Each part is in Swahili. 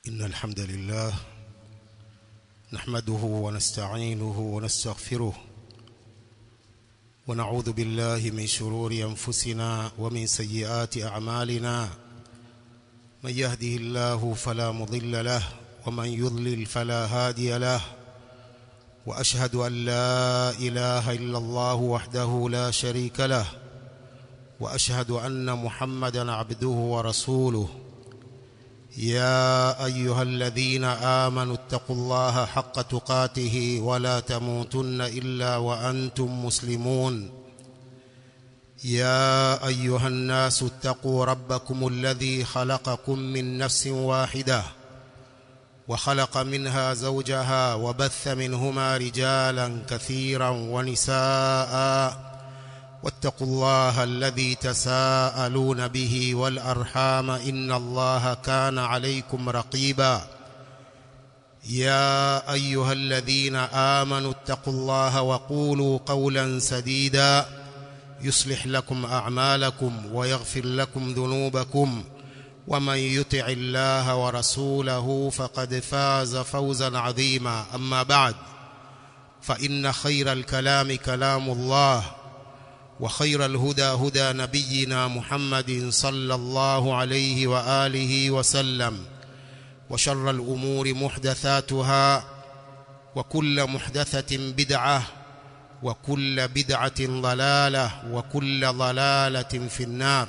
إن الحمد لله نحمده ونستعينه ونستغفره ونعوذ بالله من شرور أنفسنا ومن سيئات أعمالنا من يهده الله فلا مضل له ومن يضلل فلا هادي له وأشهد أن لا إله إلا الله وحده لا شريك له وأشهد أن محمدًا عبده ورسوله يا أيها الذين آمنوا اتقوا الله حق تقاته ولا تموتن إلا وأنتم مسلمون يا أيها الناس اتقوا ربكم الذي خلقكم من نفس واحدة وخلق منها زوجها وبث منهما رجالا كثيرا ونساء واتقوا الله الذي تساءلون به والأرحام إن الله كان عليكم رقيبا يا أيها الذين آمنوا اتقوا الله وقولوا قولا سديدا يصلح لكم أعمالكم ويغفر لكم ذنوبكم ومن يطع الله ورسوله فقد فاز فوزا عظيما أما بعد فإن خير الكلام كلام الله وخير الهدى هدى نبينا محمد صلى الله عليه وآله وسلم وشر الأمور محدثاتها وكل محدثة بدعة وكل بدعة ضلالة وكل ضلالة في النار.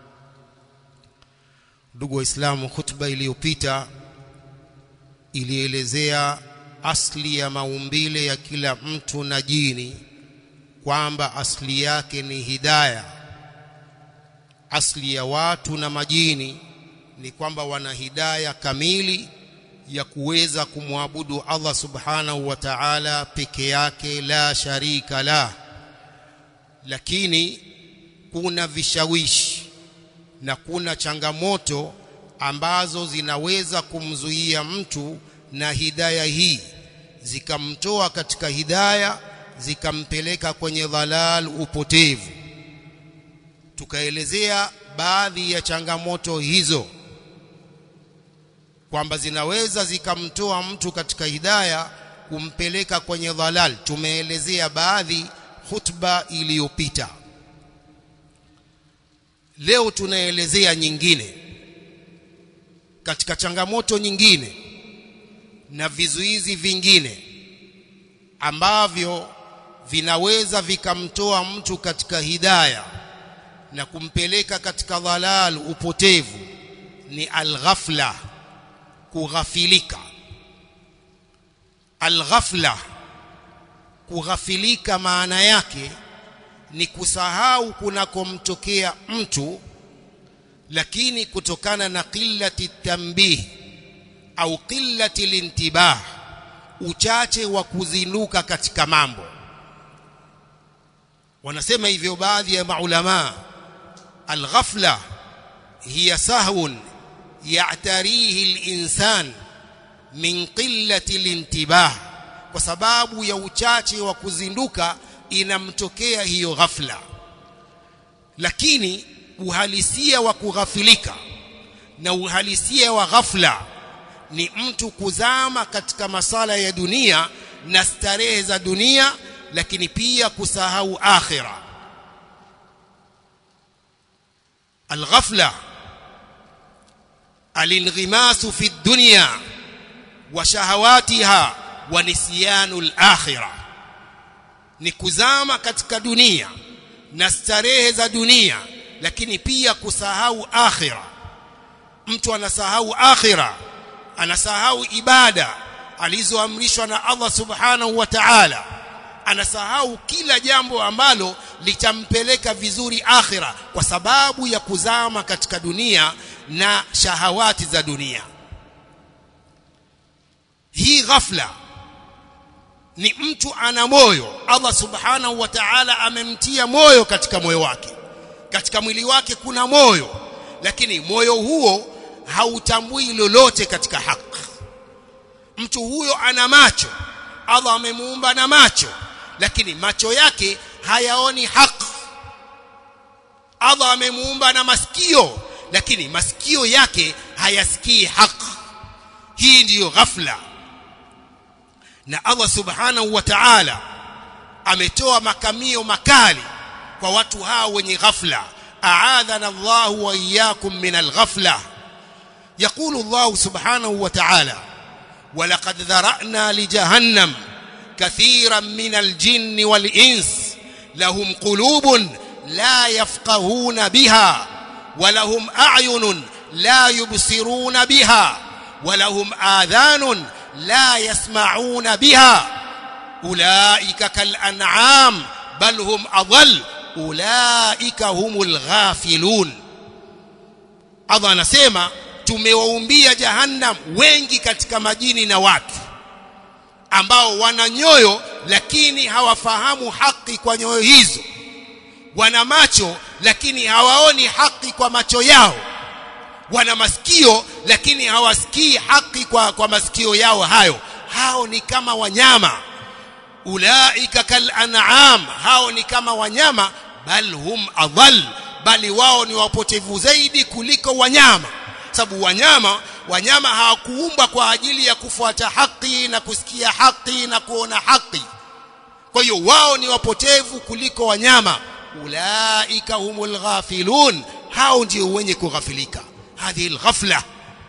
Ndugu Islamu, khutba iliyopita ilielezea asli ya maumbile ya kila mtu na jini, kwamba asli yake ni hidayah. Asli ya watu na majini ni kwamba wana hidayah kamili ya kuweza kumwabudu Allah subhanahu wa ta'ala peke yake, la sharika la. Lakini kuna vishawishi na kuna changamoto ambazo zinaweza kumzuia mtu na hidayah hii, zikamtoa katika hidayah zikampeleka kwenye dhalal, upotevu. Tukaelezea baadhi ya changamoto hizo kwamba zinaweza zikamtoa mtu katika hidayah kumpeleka kwenye dhalal. Tumeelezea baadhi khutba iliyopita. Leo tunaelezea nyingine katika changamoto nyingine na vizuizi vingine ambavyo vinaweza vikamtoa mtu katika hidayah na kumpeleka katika dhalal, upotevu. Ni al-ghafla, kughafilika. Al-ghafla, kughafilika, maana yake ni kusahau kunakomtokea mtu, lakini kutokana na qillati tanbih au qillati lintibah, uchache wa kuzinuka katika mambo. Wanasema hivyo baadhi ya maulama, al-ghafla hiya sahwun ya'tarihi al-insan min qillati al-intibah, kwa sababu ya uchache wa kuzinduka inamtokea hiyo ghafla. Lakini uhalisia wa kughafilika na uhalisia wa ghafla ni mtu kuzama katika masala ya dunia na starehe za dunia, lakini pia kusahau akhira. Al-ghafla al-inghimasu fi dunya wa shahawatiha wa nisyanul akhira, ni kuzama katika dunia na starehe za dunia, lakini pia kusahau akhira. Mtu anasahau akhira, anasahau ibada alizoamrishwa na Allah subhanahu wa ta'ala, anasahau kila jambo ambalo litampeleka vizuri akhira, kwa sababu ya kuzama katika dunia na shahawati za dunia. Hii ghafla ni mtu ana moyo, Allah subhanahu wa ta'ala amemtia moyo katika moyo wake, katika mwili wake kuna moyo, lakini moyo huo hautambui lolote katika haki. Mtu huyo ana macho, Allah amemuumba na macho, lakini macho yake hayaoni haki. Allah amemuumba na masikio, lakini masikio yake hayasikii haki. hii ndiyo ghafla. Na Allah subhanahu wa ta'ala ametoa makamio makali kwa watu hao wenye ghafla. a'adhana Allahu wa iyyakum min al-ghafla. يقول الله سبحانه وتعالى ولقد ذرأنا لجهنم كثيرا من الجن والإنس لهم قلوب لا يفقهون بها ولهم أعين لا يبصرون بها ولهم آذان لا يسمعون بها أولئك كالأنعام بل هم أضل أولئك هم الغافلون. Allah anasema tumewaumbia jahannam wengi katika majini na watu ambao wana nyoyo lakini hawafahamu haki kwa nyoyo hizo, wana macho lakini hawaoni haki kwa macho yao, wana masikio lakini hawasikii haki kwa masikio yao hayo. Hao ni kama wanyama. Ulaika kal an'am, hao ni kama wanyama. Bal hum adhal, bali wao ni wapotevu zaidi kuliko wanyama. Sababu wanyama hawakuumbwa kwa ajili ya kufuata haki na kusikia haki na kuona haki. Kwa hiyo wao ni wapotevu kuliko wanyama. Ulaika humul ghafilun, hao ndio wenye kughafilika. Hadhi al-ghafla.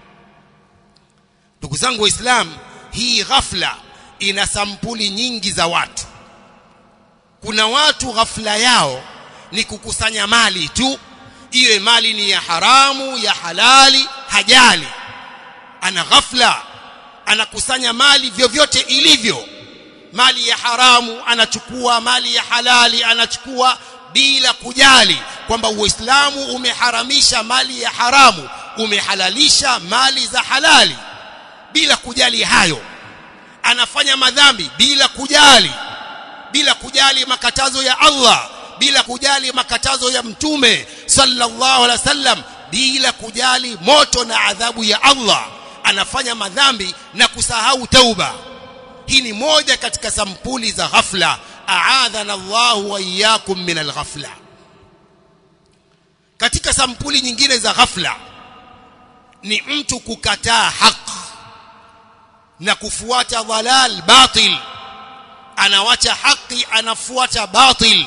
Ndugu zangu Waislamu, hii ghafla ina sampuli nyingi za watu. Kuna watu ghafla yao ni kukusanya mali tu, iwe mali ni ya haramu ya halali, hajali. Ana ghafla, anakusanya mali vyovyote ilivyo. Mali ya haramu anachukua, mali ya halali anachukua, bila kujali kwamba Uislamu umeharamisha mali ya haramu, umehalalisha mali za halali. Bila kujali hayo, anafanya madhambi bila kujali makatazo ya Allah, bila kujali makatazo ya Mtume sallallahu alaihi wasallam, bila kujali moto na adhabu ya Allah. Anafanya madhambi na kusahau tauba. Hii ni moja katika sampuli za ghafla. A'adhana Allahu wa iyyakum min al-ghafla. Katika sampuli nyingine za ghafla ni mtu kukataa haki na kufuata dhalal batil. Anawacha haki, anafuata batil,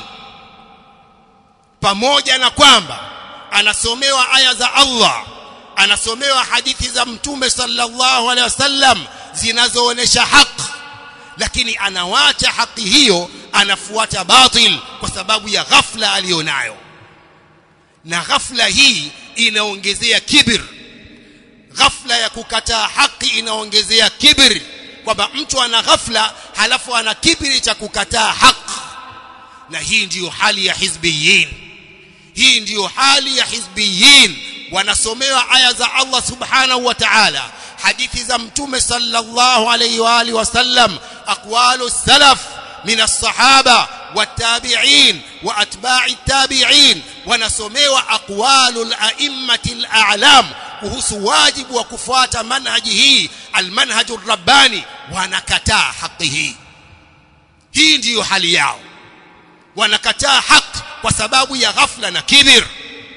pamoja na kwamba anasomewa aya za Allah, anasomewa hadithi za Mtume sallallahu alaihi wasallam zinazoonesha haki, lakini anawacha haki hiyo, anafuata batil kwa sababu ya ghafla alionayo. Na ghafla hii inaongezea kibir. Ghafla ya kukataa haki inaongezea kibir, kwamba mtu ana ghafla halafu ana kibiri cha kukataa haki. Na hii ndiyo hali ya hizbiyin. Hii ndiyo hali ya hizbiyin. Wanasomewa aya za Allah subhanahu wa ta'ala, hadithi za Mtume sallallahu alayhi wa alihi wasallam, aqwalu salaf min as-sahaba wat-tabi'in wa atba'i at-tabi'in. Wanasomewa aqwalu al-a'immati al-a'lam kuhusu wajibu wa kufuata manhaji hii, al-manhajur rabbani. Wanakataa haki hii. Hii ndiyo hali yao. Wanakataa haki kwa sababu ya ghafla na kibir.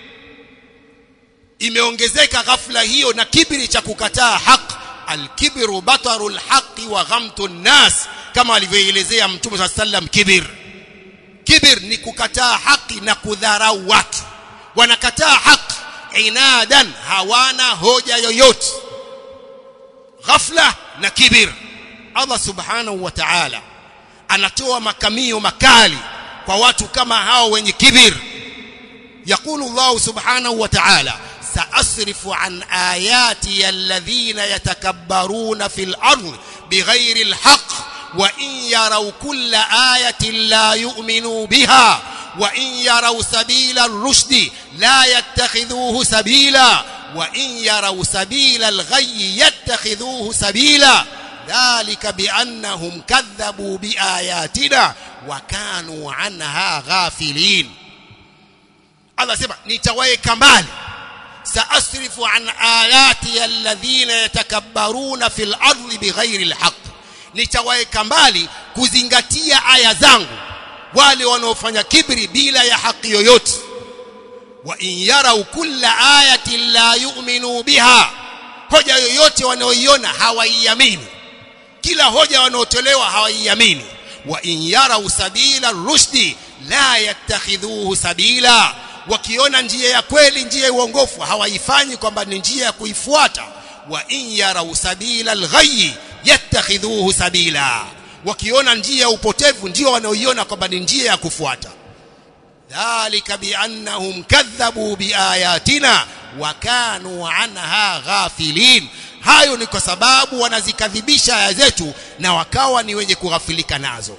Imeongezeka ghafla hiyo na kibiri cha kukataa haki. Al-kibru batarul haqqi wa ghamtun nas, kama alivyoelezea Mtume sallallahu alayhi wasallam. Kibir ni kukataa haki na kudharau watu. Wanakataa haki inadan, hawana hoja yoyote. Ghafla na kibir. Allah subhanahu wa ta'ala anatoa makamio makali kwa watu kama hao wenye kibir. Yaqulu Allah subhanahu wa ta'ala سأصرف عن آياتي الذين يتكبرون في الأرض بغير الحق وإن يروا كل آية لا يؤمنوا بها وإن يروا سبيل الرشد لا يتخذوه سبيلا وإن يروا سبيل الغي يتخذوه سبيلا ذلك بأنهم كذبوا بآياتنا وكانوا عنها غافلين. الله سبحانه نتويك مالي سأصرف عن آياتي الذين يتكبرون في الأرض بغير الحق. Nitawaweka mbali kuzingatia aya zangu wale wanaofanya kibri bila ya haki yoyote. Wa in yarau kulla ayatin la yu'minu biha, hoja yoyote wanaoiona hawaiamini, kila hoja wanaotolewa hawaiamini. Wa in yarau sabila rushdi la yattakhidhuhu sabila, wakiona njia ya kweli, njia ya uongofu, hawaifanyi kwamba ni njia ya kuifuata. Wa in yarau sabila alghayyi yattakhidhuhu sabila, wakiona njia ya upotevu ndio wanaoiona kwamba ni njia ya kufuata. Dhalika biannahum kadhabu biayatina wa kanu anha ghafilin, hayo ni kwa sababu wanazikadhibisha aya zetu na wakawa ni wenye kughafilika nazo.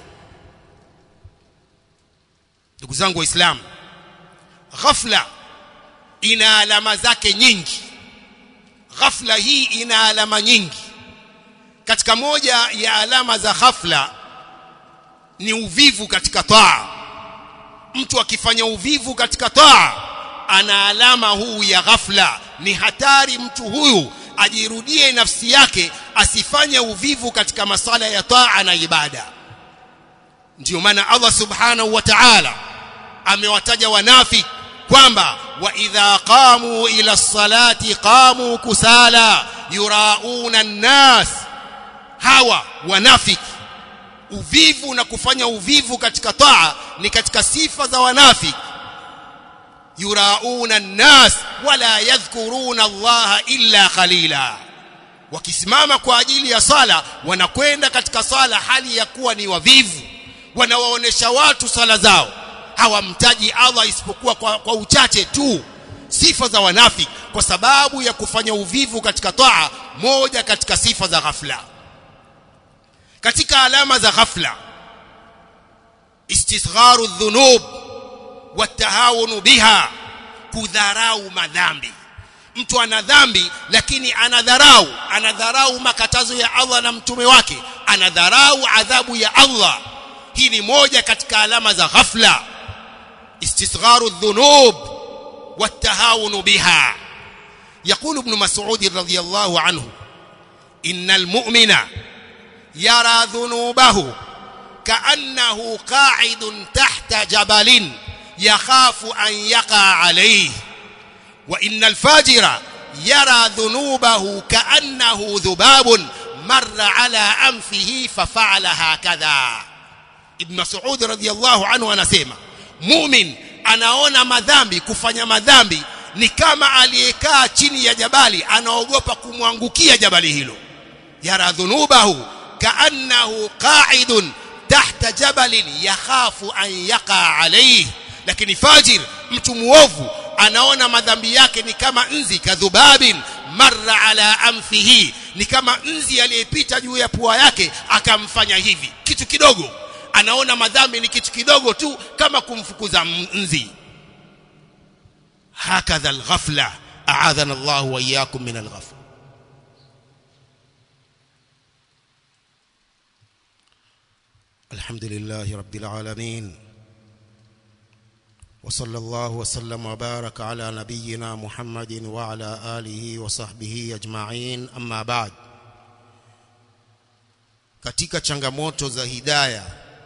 Ndugu zangu Waislamu, ghafla ina alama zake nyingi. Ghafla hii ina alama nyingi. Katika moja ya alama za ghafla ni uvivu katika taa. Mtu akifanya uvivu katika taa ana alama huu ya ghafla. Ni hatari mtu huyu ajirudie nafsi yake, asifanye uvivu katika masala ya taa na ibada. Ndio maana Allah subhanahu wa ta'ala amewataja wanafiki kwamba wa idha qamu ila salati qamu kusala yurauna an-nas. Hawa wanafiki, uvivu na kufanya uvivu katika taa ni katika sifa za wanafiki. Yurauna an-nas wala yadhkuruna Allah illa qalila, wakisimama kwa ajili ya sala wanakwenda katika sala hali ya kuwa ni wavivu, wanawaonesha watu sala zao, hawamtaji Allah isipokuwa kwa uchache tu. Sifa za wanafiki kwa sababu ya kufanya uvivu katika taa, moja katika sifa za ghafla. Katika alama za ghafla istisgharu dhunub watahawunu biha, kudharau madhambi. Mtu ana dhambi lakini anadharau makatazo ya Allah na mtume wake, anadharau adhabu ya Allah. Hii ni moja katika alama za ghafla, istisgharu dhunub watahawunu biha. يقول ابن مسعود رضي الله عنه إن المؤمن يرى ذنوبه كأنه قاعد تحت جبل يخاف أن يقع عليه، وإن الفاجر يرى ذنوبه كأنه ذباب مر على أنفه ففعل هكذا. ابن مسعود رضي الله عنه anasema mu'min anaona madhambi, kufanya madhambi ni kama aliyekaa chini ya jabali, anaogopa kumwangukia jabali hilo. Yara dhunubahu kaannahu qa'idun tahta jabalin yakhafu an yaqa alayhi. Lakini fajir, mtu muovu, anaona madhambi yake ni kama nzi, kadhubabin marra ala anfihi, ni kama nzi aliyepita juu ya pua yake akamfanya hivi. Kitu kidogo, anaona madhambi ni kitu kidogo tu, kama kumfukuza nzi. Hakadha alghafla, a'adhana Allah wa iyyakum min alghafla. Alhamdulillahi rabbil alamin, wa sallallahu wa sallam wa baraka ala nabiyyina Muhammadin wa ala alihi wa sahbihi ajma'in, amma ba'd. Katika changamoto za hidayah,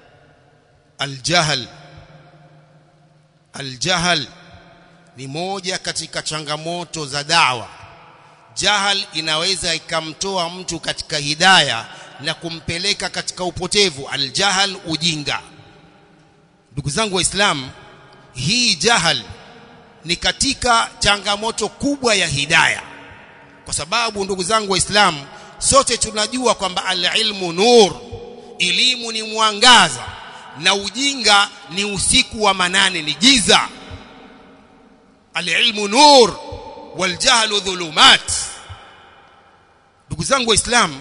aljahl ni moja katika changamoto za da'wa. Jahal inaweza ikamtoa mtu katika hidayah na kumpeleka katika upotevu. Aljahl, ujinga. Ndugu zangu Waislamu, hii jahal ni katika changamoto kubwa ya hidayah, kwa sababu ndugu zangu Waislamu, sote tunajua kwamba al-ilmu nur, elimu ni mwangaza, na ujinga ni usiku wa manane, ni giza. Al-ilmu nur wal jahlu dhulumat. Ndugu zangu Waislamu,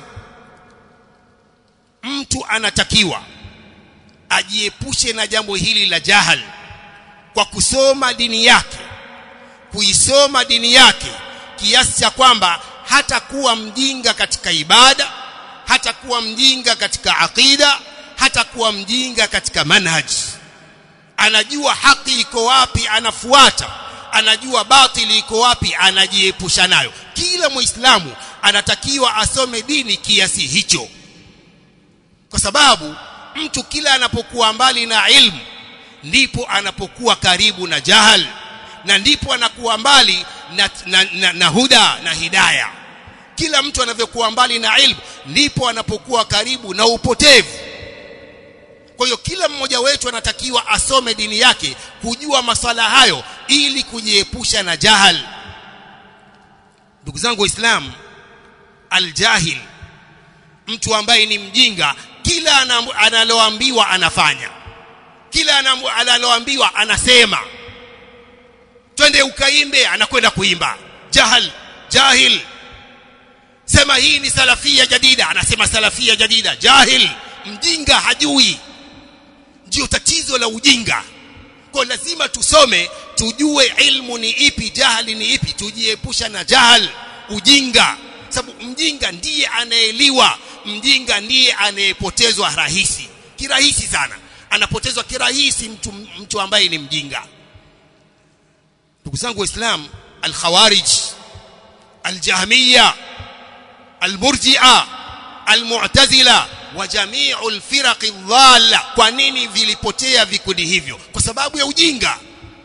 mtu anatakiwa ajiepushe na jambo hili la jahal kwa kusoma dini yake, kuisoma dini yake kiasi cha kwamba hata kuwa mjinga katika ibada, hata kuwa mjinga katika aqida, hata kuwa mjinga katika manhaj. Anajua haki iko wapi, anafuata. Anajua batili iko wapi, anajiepusha nayo. Kila Muislamu anatakiwa asome dini kiasi hicho, kwa sababu mtu kila anapokuwa mbali na ilmu ndipo anapokuwa karibu na jahal, na ndipo anakuwa mbali na huda na hidayah. Kila mtu anavyokuwa mbali na ilmu ndipo anapokuwa karibu na upotevu. Kwa hiyo kila mmoja wetu anatakiwa asome dini yake, kujua masala hayo ili kujiepusha na jahal. Ndugu zangu Waislamu, aljahil, mtu ambaye ni mjinga, kila analoambiwa anafanya, kila analoambiwa anasema. Twende ukaimbe, anakwenda kuimba. Jahil. Sema hii ni salafia jadida, anasema salafia jadida. Jahil, mjinga, hajui. Ndio tatizo la ujinga. Kwa lazima tusome, tujue ilmu ni ipi, jahili ni ipi, tujiepusha na jahal, ujinga. Sababu mjinga ndiye anaeliwa, mjinga ndiye anayepotezwa kirahisi sana. Anapotezwa kirahisi mtu ambaye ni mjinga. Ndugu zangu Waislamu, al-Khawarij, al-Jahmiyya, al-Murji'a, al-Mu'tazila wa jami'u al-firaq adh-dhalla, kwa nini vilipotea vikundi hivyo? Kwa sababu ya ujinga.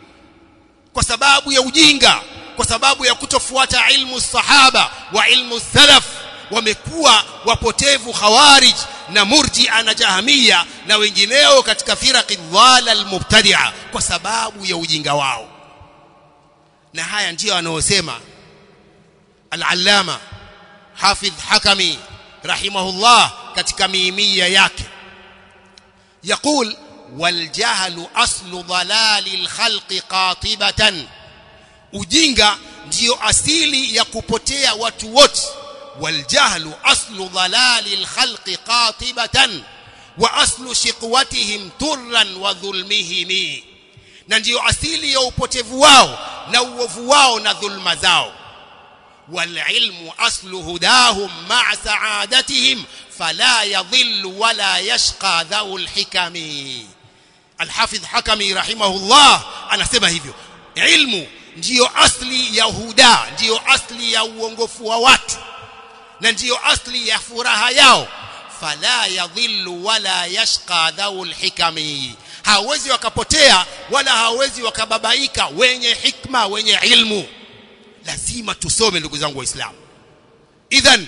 Kwa sababu ya kutofuata ilmu sahaba wa ilmu salaf. Wamekuwa wapotevu Khawarij na Murji'a na Jahmiyya na wengineo katika firaq adh-dhalla al-mubtadi'a kwa sababu ya ujinga wao. Na haya ndio wanaosema al-Allama Hafidh Hakami rahimahullah katika miimia yake, يقول والجهل أصل ضلال الخلق قاطبة, ujinga ndio asili ya kupotea watu wote. والجهل أصل ضلال الخلق قاطبة وأصل شقوتهم طرا وظلمهم, na ndio asili ya upotevu wao na uovu wao na dhulma zao. والعلم أصل هداهم مع سعادتهم فلا يضل ولا يشقى ذو الحكم. الحافظ حكمي rahimahullah anasema hivyo, ilmu ndio asli ya huda, ndio asli ya uongofu wa watu na ndio asli ya furaha yao. fala yadhillu wala yashqa dhul hikami, hawezi wakapotea wala hawezi wakababaika wenye hikma, wenye ilmu. Lazima tusome ndugu zangu Waislamu. Idhan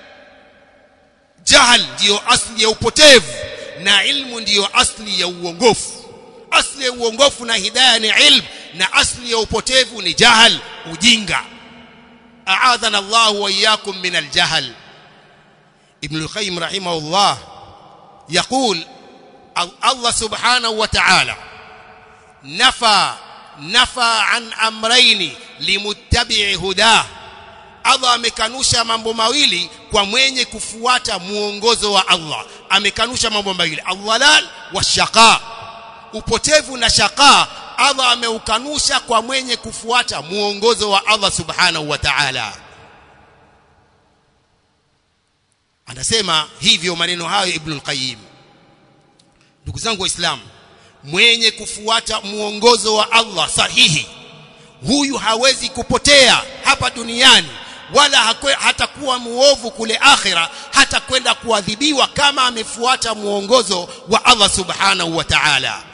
jahal ndio asli ya upotevu na ilmu ndio asli ya uongofu. Asli ya uongofu na hidayah ni ilmu, na asli ya upotevu ni jahal, ujinga. A'adhana Allah wa iyyakum min al-jahl. Ibn al-Qayyim rahimahullah يقول الله سبحانه وتعالى نفى عن امرين لمتبع هداه. Allah amekanusha mambo mawili kwa mwenye kufuata muongozo wa Allah. Amekanusha mambo mawili, adhalal wa shaqa, upotevu na shaqa. Allah ameukanusha kwa mwenye kufuata muongozo wa Allah subhanahu wa ta'ala. Anasema hivyo maneno hayo Ibn al-Qayyim. Ndugu zangu Waislamu, mwenye kufuata muongozo wa Allah sahihi, huyu hawezi kupotea hapa duniani, wala hatakuwa muovu kule akhira, hata kwenda kuadhibiwa kama amefuata muongozo wa Allah subhanahu wa ta'ala.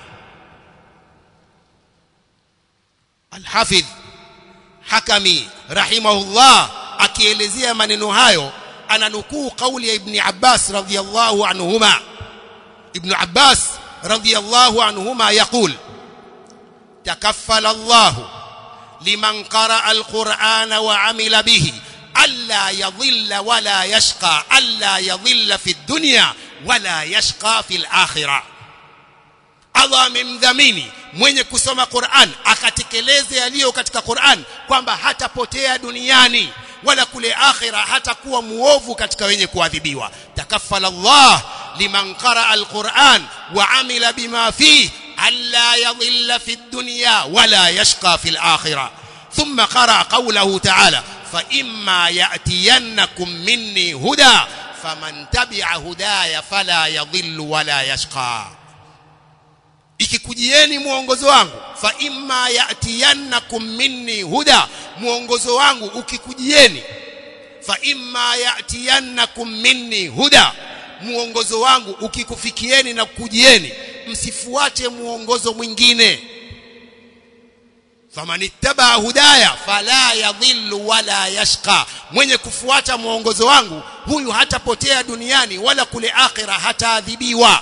Al-Hafidh Hakami rahimahullah akielezea maneno hayo ananukuu kauli ya Ibn Abbas radhiyallahu anhuma. Ibn Abbas radhiyallahu anhuma يقول تكفل الله لمن قرأ القرآن وعمل به ألا يضل ولا يشقى، ألا يضل في الدنيا ولا يشقى في الآخرة. Allah amemdhamini mwenye kusoma Qur'an akatekeleze yaliyo katika Qur'an kwamba hatapotea duniani wala kule akhira hatakuwa muovu katika wenye kuadhibiwa. Takaffala Allah liman qara'a al-Qur'an wa amila bima fihi alla yadhilla fi ad-dunya wala yashqa fi al-akhirah. Thumma qara'a qawluhu ta'ala fa imma ya'tiyannakum minni huda faman tabi'a hudaya fala yadhillu wala yashqa. Ikikujieni muongozo wangu, fa imma ya'tiyannakum minni huda, muongozo wangu ukikujieni, fa imma ya'tiyannakum minni huda, muongozo wangu ukikufikieni na kukujieni, msifuate muongozo mwingine. faman ittaba hudaya fala yadhillu wala yashqa, mwenye kufuata mwongozo wangu huyu hatapotea duniani wala kule akhira hataadhibiwa.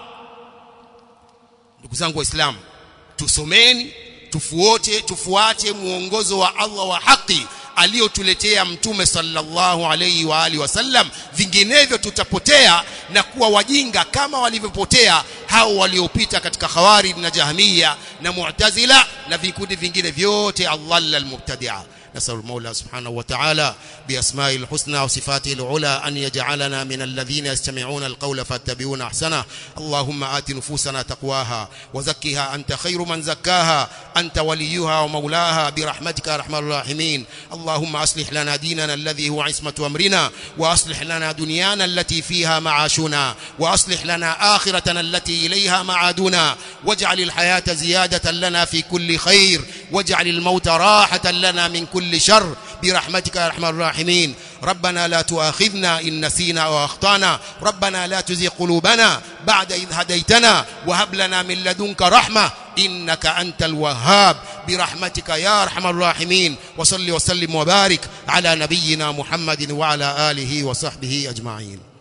Ndugu zangu waislamu, tusomeni, tufuate muongozo wa Allah wa haki aliyotuletea mtume sallallahu alayhi wa alihi wasallam, vinginevyo tutapotea na kuwa wajinga kama walivyopotea hao waliopita katika Khawarij na Jahmiya na Mu'tazila na vikundi vingine vyote adhalla almubtadi'a. نسأل المولى سبحانه وتعالى بأسمائه الحسنى وصفاته العلى أن يجعلنا من الذين يستمعون القول فاتبعون أحسنه. اللهم آت نفوسنا تقواها وزكها أنت خير من زكاها أنت وليها ومولاها برحمتك يا أرحم الراحمين. اللهم أصلح لنا ديننا الذي هو عصمة أمرنا، وأصلح لنا دنيانا التي فيها معاشنا، وأصلح لنا آخرتنا التي إليها معادنا، واجعل الحياة زيادة لنا في كل خير، واجعل الموت راحة لنا من كل شر برحمتك يا أرحم الراحمين. ربنا لا تؤاخذنا إن نسينا أو أخطأنا، ربنا لا تزغ قلوبنا بعد إذ هديتنا وهب لنا من لدنك رحمة إنك أنت الوهاب برحمتك يا أرحم الراحمين. وصل وسلم وبارك على نبينا محمد وعلى آله وصحبه أجمعين.